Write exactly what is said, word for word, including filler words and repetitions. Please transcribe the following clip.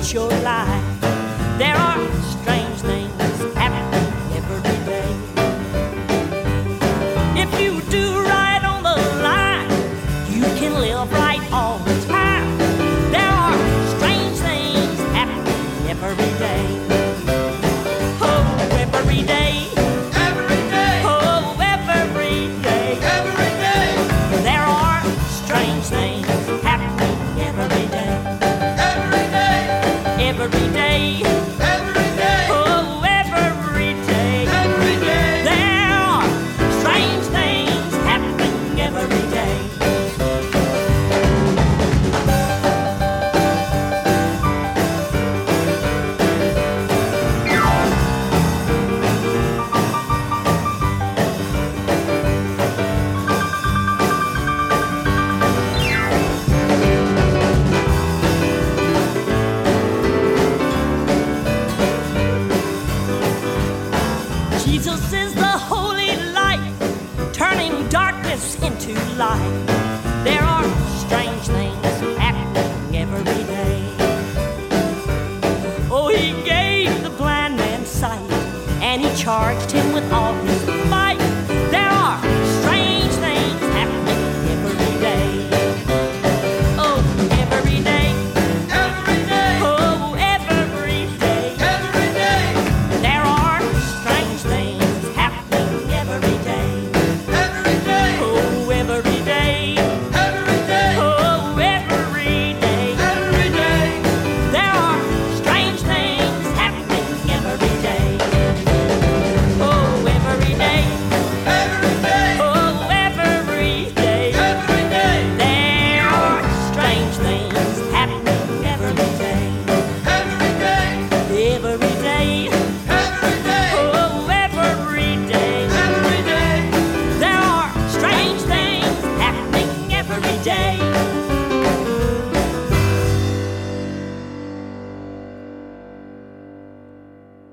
enrich your life. There are strange things happening every day. If you do right on the line, you can live right all the time. There are strange things happening every day. Oh, every day. Every day. Oh, every day. Every day. There are strange things happening every day. Every day. Every day. Every day. Oh, every day. Every day. There are strange things happening every day. Jesus is the holy light, turning darkness into light. There are strange things happening every day. Oh, he gave the blind man sight, and he charged him with all